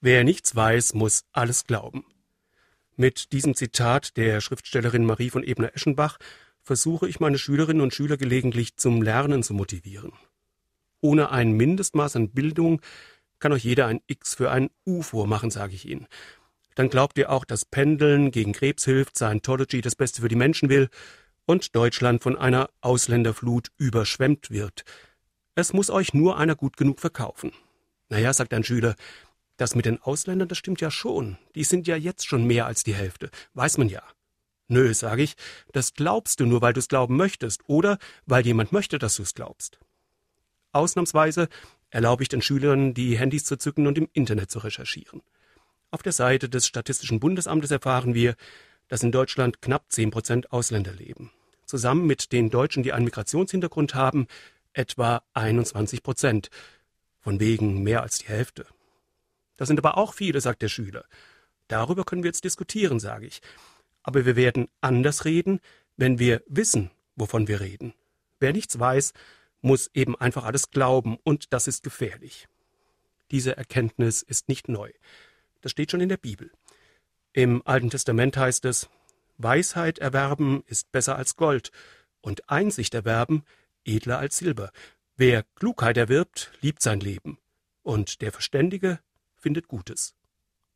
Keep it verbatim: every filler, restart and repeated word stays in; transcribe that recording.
Wer nichts weiß, muss alles glauben. Mit diesem Zitat der Schriftstellerin Marie von Ebner-Eschenbach versuche ich meine Schülerinnen und Schüler gelegentlich zum Lernen zu motivieren. Ohne ein Mindestmaß an Bildung kann euch jeder ein X für ein U vormachen, sage ich Ihnen. Dann glaubt ihr auch, dass Pendeln gegen Krebs hilft, Scientology das Beste für die Menschen will und Deutschland von einer Ausländerflut überschwemmt wird. Es muss euch nur einer gut genug verkaufen. Naja, sagt ein Schüler, das mit den Ausländern, das stimmt ja schon. Die sind ja jetzt schon mehr als die Hälfte. Weiß man ja. Nö, sage ich, das glaubst du nur, weil du es glauben möchtest oder weil jemand möchte, dass du es glaubst. Ausnahmsweise erlaube ich den Schülern, die Handys zu zücken und im Internet zu recherchieren. Auf der Seite des Statistischen Bundesamtes erfahren wir, dass in Deutschland knapp zehn Prozent Ausländer leben. Zusammen mit den Deutschen, die einen Migrationshintergrund haben, etwa einundzwanzig Prozent. Von wegen mehr als die Hälfte. Das sind aber auch viele, sagt der Schüler. Darüber können wir jetzt diskutieren, sage ich. Aber wir werden anders reden, wenn wir wissen, wovon wir reden. Wer nichts weiß, muss eben einfach alles glauben, und das ist gefährlich. Diese Erkenntnis ist nicht neu. Das steht schon in der Bibel. Im Alten Testament heißt es, Weisheit erwerben ist besser als Gold und Einsicht erwerben edler als Silber. Wer Klugheit erwirbt, liebt sein Leben, und der Verständige findet Gutes.